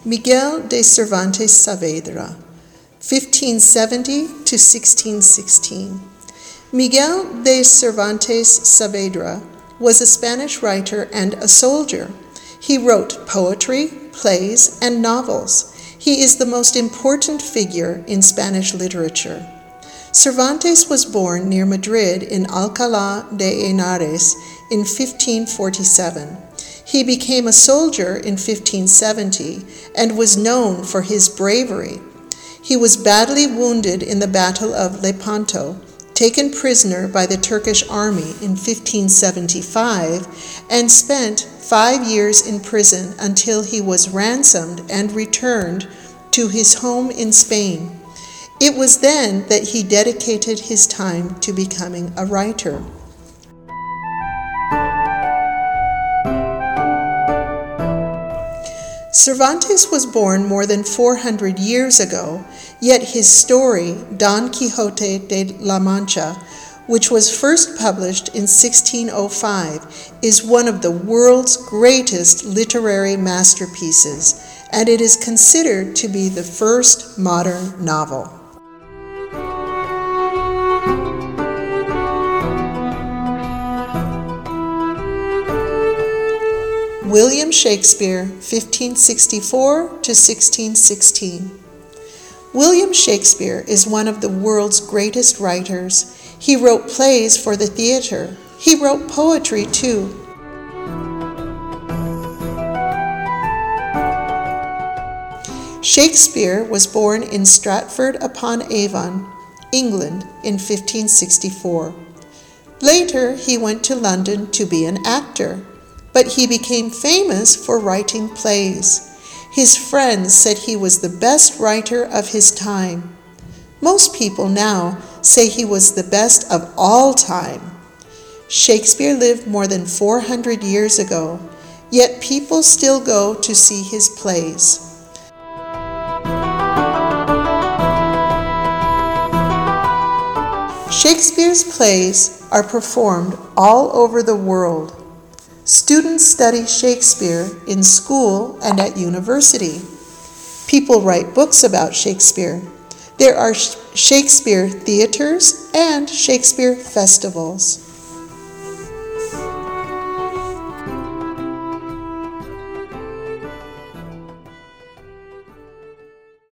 Miguel de Cervantes Saavedra, 1570 to 1616. Miguel de Cervantes Saavedra was a Spanish writer and a soldier. He wrote poetry, plays, and novels. He is the most important figure in Spanish literature. Cervantes was born near Madrid in Alcalá de Henares in 1547. He became a soldier in 1570 and was known for his bravery. He was badly wounded in the Battle of Lepanto, taken prisoner by the Turkish army in 1575, and spent 5 years in prison until he was ransomed and returned to his home in Spain. It was then that he dedicated his time to becoming a writer. Cervantes was born more than 400 years ago, yet his story, Don Quixote de la Mancha, which was first published in 1605, is one of the world's greatest literary masterpieces, and it is considered to be the first modern novel. William Shakespeare, 1564 to 1616. William Shakespeare is one of the world's greatest writers. He wrote plays for the theater. He wrote poetry too. Shakespeare was born in Stratford-upon-Avon, England, in 1564. Later, he went to London to be an actor, but he became famous for writing plays. His friends said he was the best writer of his time. Most people now say he was the best of all time. Shakespeare lived more than 400 years ago, yet people still go to see his plays. Shakespeare's plays are performed all over the world. Students study Shakespeare in school and at university. People write books about Shakespeare. There are Shakespeare theaters and Shakespeare festivals.